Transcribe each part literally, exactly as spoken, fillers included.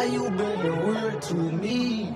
you being weird to me?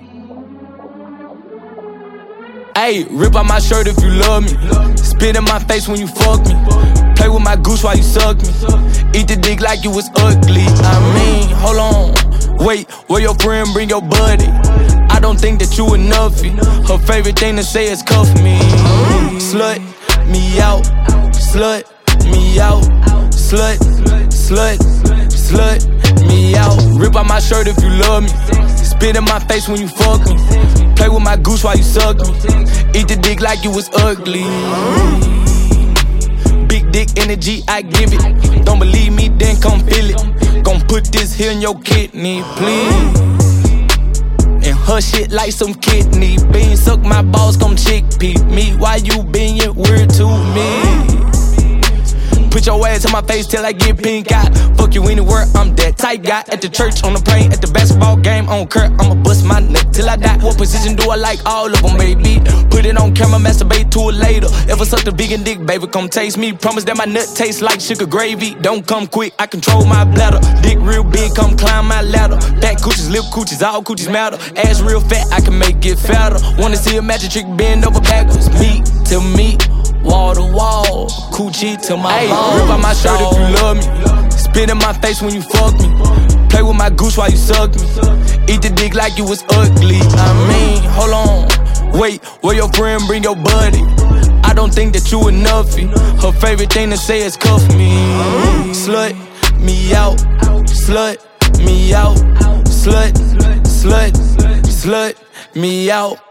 Ayy, rip out my shirt if you love me. Spit in my face when you fuck me. Play with my goose while you suck me. Eat the dick like you was ugly. I mean, hold on. Wait, where your friend bring your buddy? I don't think that you enough. Her favorite thing to say is cuff me. Slut me out. Slut me out. Slut, slut, slut me out. Rip out my shirt if you love me. Spit in my face when you fuck me. Play with my goose while you suck me. Eat the dick like you was ugly. Big dick energy, I give it. Don't believe me, then come feel it. Gon' put this here in your kidney, please. And her shit like some kidney beans. Suck my balls, come chickpea me. Why you being weird to me? Put your ass in my face till I get pink eye. Fuck you anywhere, I'm that type guy. At the church, on the plane, at the basketball game, on Kurt, I'ma bust my nut till I die. What position do I like? All of them, baby. Put it on camera, masturbate to it later. Ever sucked a vegan dick, baby, come taste me. Promise that my nut tastes like sugar gravy. Don't come quick, I control my bladder. Dick real big, come climb my ladder. Back coochies, lip coochies, all coochies matter. Ass real fat, I can make it fatter. Wanna see a magic trick bend over backwards. Meat to meat. Wall to wall, coochie to my balls. Rip out my shirt if you love me. Spit in my face when you fuck me. Play with my goose while you suck me. Eat the dick like you was ugly. I mean, hold on. Wait, where your friend bring your buddy? I don't think that you enough. Her favorite thing to say is cuff me. Slut me out. Slut me out. Slut, slut, slut me out.